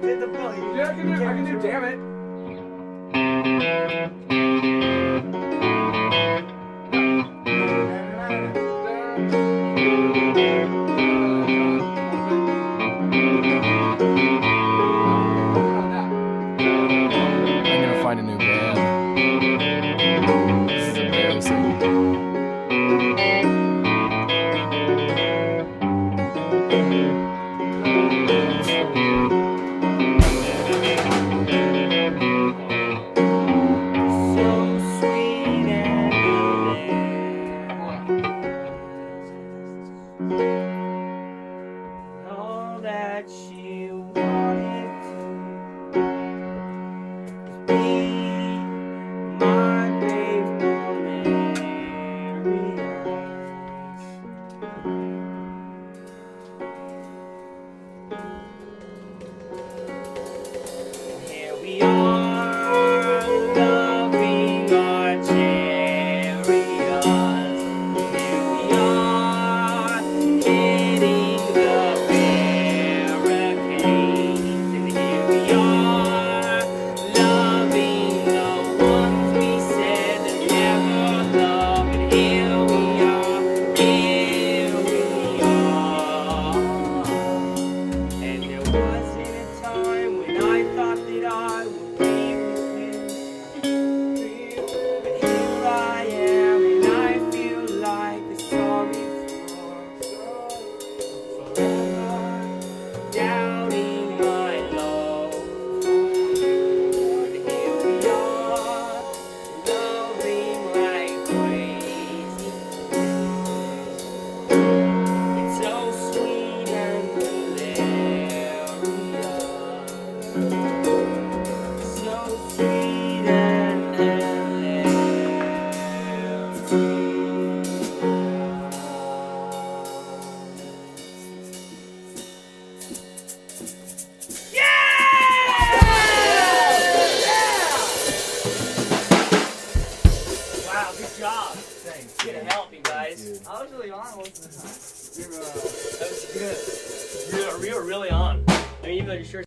fit the bill. Yeah, I can do damn it. I'm gonna find a new band. This is embarrassing. All that she wanted to be my babe Here we are, loving our chariots. Here we are, hitting the barricades. And here we are, loving the ones we said that never loved. And here we are, and there wasn't a time when I thought that I would be with you. But here I am, and I feel like a sorry forever doubting my love for you. And here we are, loving like crazy. It's so sweet and hilarious. So sweet and Wow, good job. Thanks. Good help, you guys. I was really on most of the time. That was good. You were really on. I mean, even though your shirt's